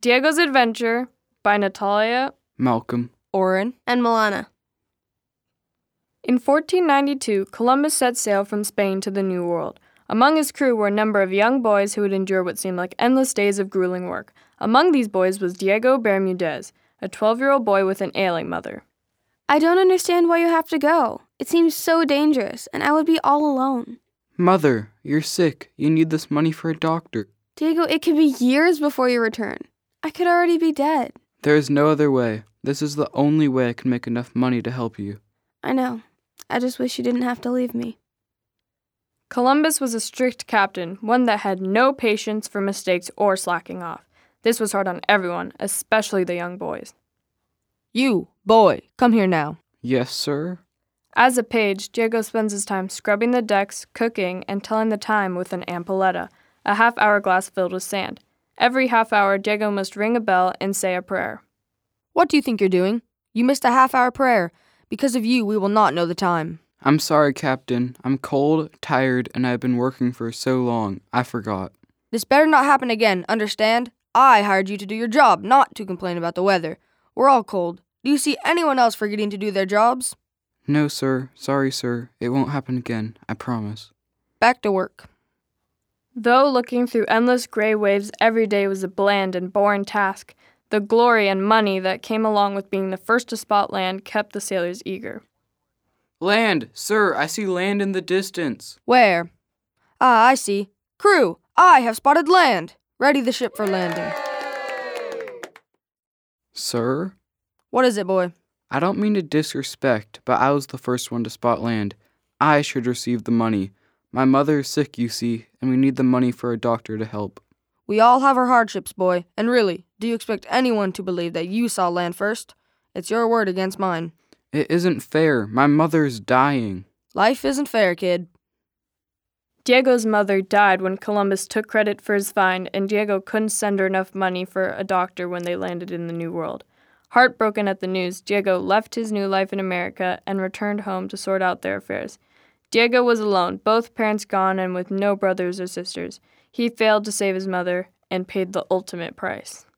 Diego's Adventure by Natalia, Malcolm, Oren, and Milana. In 1492, Columbus set sail from Spain to the New World. Among his crew were a number of young boys who would endure what seemed like endless days of grueling work. Among these boys was Diego Bermudez, a 12-year-old boy with an ailing mother. I don't understand why you have to go. It seems so dangerous, and I would be all alone. Mother, you're sick. You need this money for a doctor. Diego, it could be years before you return. I could already be dead. There is no other way. This is the only way I can make enough money to help you. I know. I just wish you didn't have to leave me. Columbus was a strict captain, one that had no patience for mistakes or slacking off. This was hard on everyone, especially the young boys. You, boy, come here now. Yes, sir? As a page, Diego spends his time scrubbing the decks, cooking, and telling the time with an ampoletta, a half-hour glass filled with sand. Every half hour, Diego must ring a bell and say a prayer. What do you think you're doing? You missed a half-hour prayer. Because of you, we will not know the time. I'm sorry, Captain. I'm cold, tired, and I've been working for so long. I forgot. This better not happen again, understand? I hired you to do your job, not to complain about the weather. We're all cold. Do you see anyone else forgetting to do their jobs? No, sir. Sorry, sir. It won't happen again. I promise. Back to work. Though looking through endless gray waves every day was a bland and boring task, the glory and money that came along with being the first to spot land kept the sailors eager. Land! Sir, I see land in the distance. Where? Ah, I see. Crew, I have spotted land. Ready the ship for landing. Sir? What is it, boy? I don't mean to disrespect, but I was the first one to spot land. I should receive the money. My mother is sick, you see, and we need the money for a doctor to help. We all have our hardships, boy. And really, do you expect anyone to believe that you saw land first? It's your word against mine. It isn't fair. My mother is dying. Life isn't fair, kid. Diego's mother died when Columbus took credit for his find, and Diego couldn't send her enough money for a doctor when they landed in the New World. Heartbroken at the news, Diego left his new life in America and returned home to sort out their affairs. Diego was alone, both parents gone and with no brothers or sisters. He failed to save his mother and paid the ultimate price.